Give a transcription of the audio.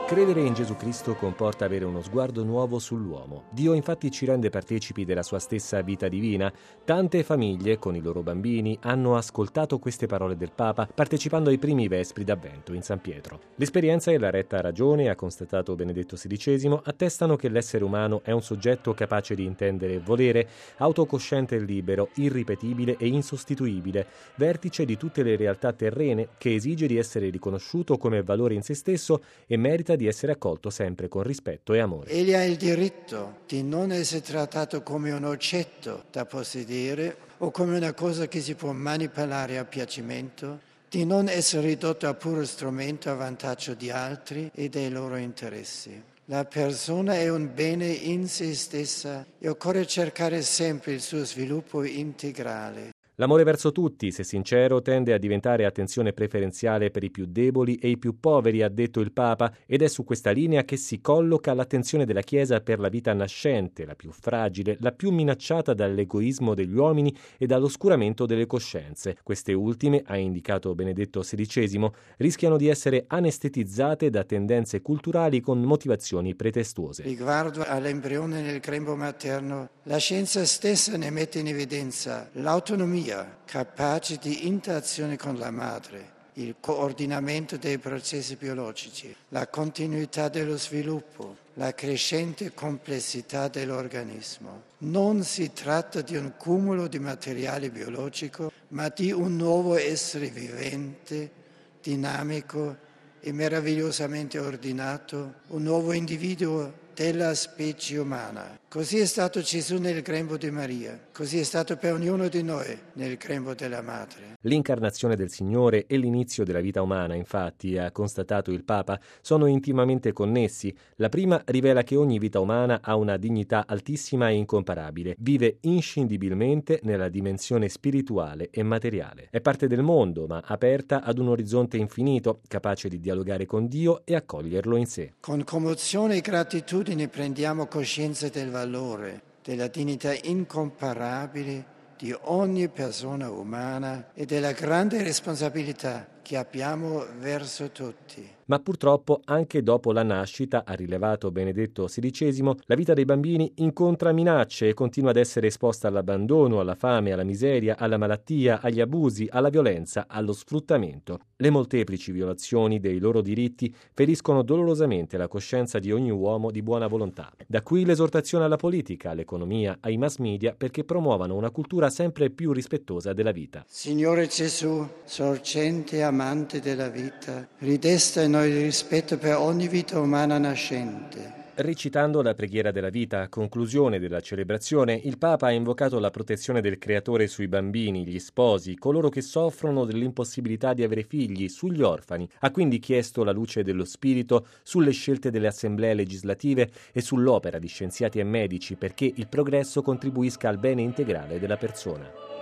Credere in Gesù Cristo comporta avere uno sguardo nuovo sull'uomo. Dio infatti ci rende partecipi della sua stessa vita divina. Tante famiglie, con i loro bambini, hanno ascoltato queste parole del Papa partecipando ai primi vespri d'Avvento in San Pietro. L'esperienza e la retta ragione, ha constatato Benedetto XVI, attestano che l'essere umano è un soggetto capace di intendere e volere, autocosciente e libero, irripetibile e insostituibile, vertice di tutte le realtà terrene, che esige di essere riconosciuto come valore in se stesso e merita di essere accolto sempre con rispetto e amore. Egli ha il diritto di non essere trattato come un oggetto da possedere o come una cosa che si può manipolare a piacimento, di non essere ridotto a puro strumento a vantaggio di altri e dei loro interessi. La persona è un bene in se stessa e occorre cercare sempre il suo sviluppo integrale. L'amore verso tutti, se sincero, tende a diventare attenzione preferenziale per i più deboli e i più poveri, ha detto il Papa, ed è su questa linea che si colloca l'attenzione della Chiesa per la vita nascente, la più fragile, la più minacciata dall'egoismo degli uomini e dall'oscuramento delle coscienze. Queste ultime, ha indicato Benedetto XVI, rischiano di essere anestetizzate da tendenze culturali con motivazioni pretestuose. Riguardo all'embrione nel grembo materno, la scienza stessa ne mette in evidenza l'autonomia capace di interazione con la madre, il coordinamento dei processi biologici, la continuità dello sviluppo, la crescente complessità dell'organismo. Non si tratta di un cumulo di materiale biologico, ma di un nuovo essere vivente, dinamico e meravigliosamente ordinato, un nuovo individuo della specie umana. Così è stato Gesù nel grembo di Maria, così è stato per ognuno di noi nel grembo della Madre. L'incarnazione del Signore e l'inizio della vita umana, infatti, ha constatato il Papa, sono intimamente connessi. La prima rivela che ogni vita umana ha una dignità altissima e incomparabile, vive inscindibilmente nella dimensione spirituale e materiale. È parte del mondo, ma aperta ad un orizzonte infinito, capace di dialogare con Dio e accoglierlo in sé. Con commozione e gratitudine prendiamo coscienza del valore, della dignità incomparabile di ogni persona umana e della grande responsabilità che abbiamo verso tutti. Ma purtroppo anche dopo la nascita, ha rilevato Benedetto XVI, la vita dei bambini incontra minacce e continua ad essere esposta all'abbandono, alla fame, alla miseria, alla malattia, agli abusi, alla violenza, allo sfruttamento. Le molteplici violazioni dei loro diritti feriscono dolorosamente la coscienza di ogni uomo di buona volontà. Da qui l'esortazione alla politica, all'economia, ai mass media perché promuovano una cultura sempre più rispettosa della vita. Signore Gesù, sorgente e amante della vita, ridesta in noi il rispetto per ogni vita umana nascente. Recitando la preghiera della vita a conclusione della celebrazione, il Papa ha invocato la protezione del Creatore sui bambini, gli sposi, coloro che soffrono dell'impossibilità di avere figli, sugli orfani. Ha quindi chiesto la luce dello Spirito sulle scelte delle assemblee legislative e sull'opera di scienziati e medici perché il progresso contribuisca al bene integrale della persona.